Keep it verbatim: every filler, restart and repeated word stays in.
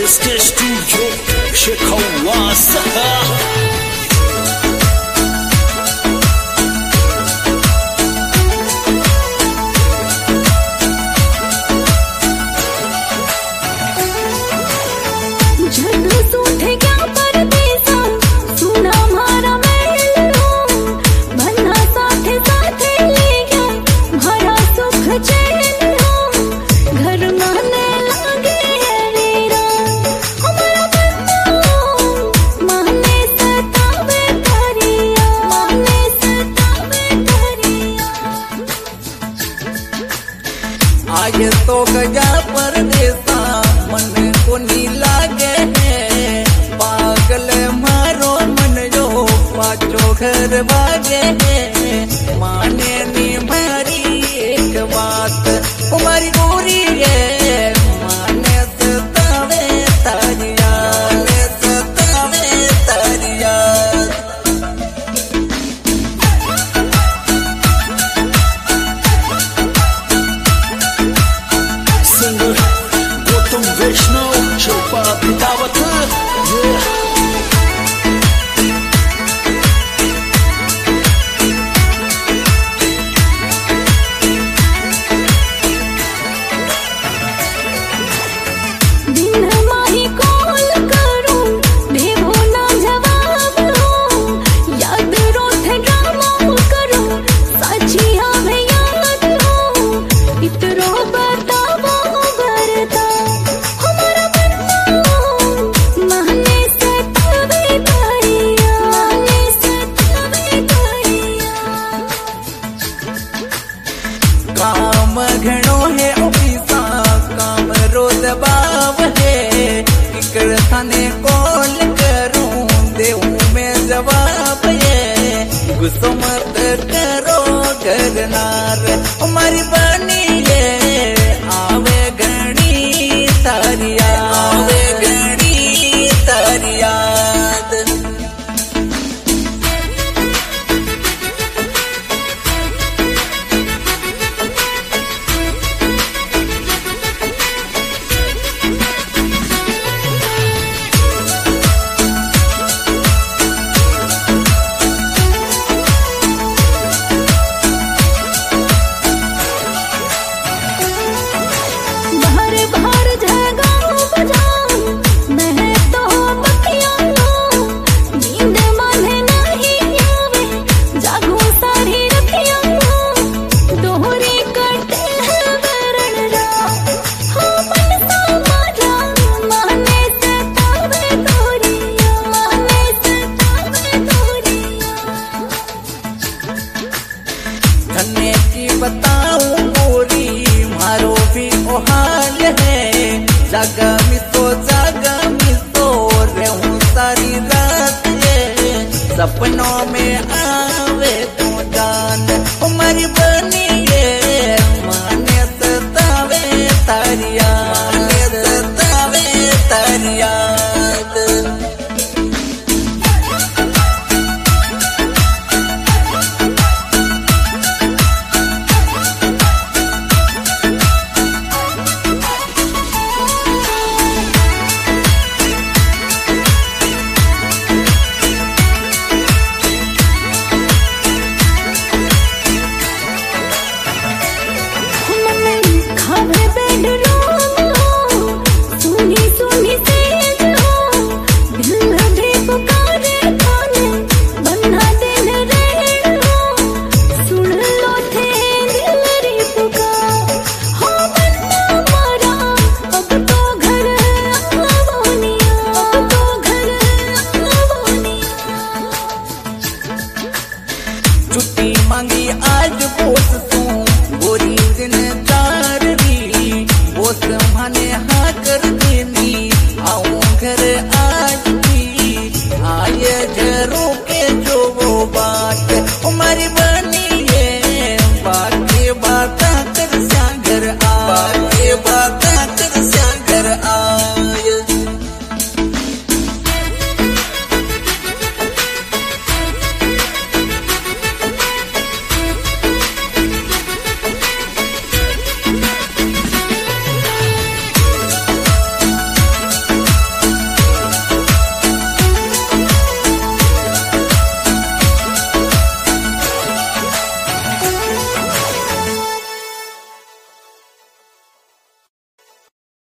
Stage Studio Shekawasa. आगे तो गया परदेसा मन को नी लागे है पागल मारो मन जो पाचो घर बाजे है माने नी मारी एक बात तुम्हारी गोरी है माने सतावे तारिया सतावे तारिया Gautam Vaishnav Shilpa Pitawat. Yeah. काम घणो है ऑफिसा काम रोज बाव है किकर थाने कॉल करूं देऊं मैं जवाब है गुस्सा मत करो करनार हमारी बनी है आवे घणी तारिया आवे घणी तारिया धन्य की बताऊं गोरी मारो भी ओ हाल है जागा मिसो जागा मिसो रहूं सारी रात ये सपनों में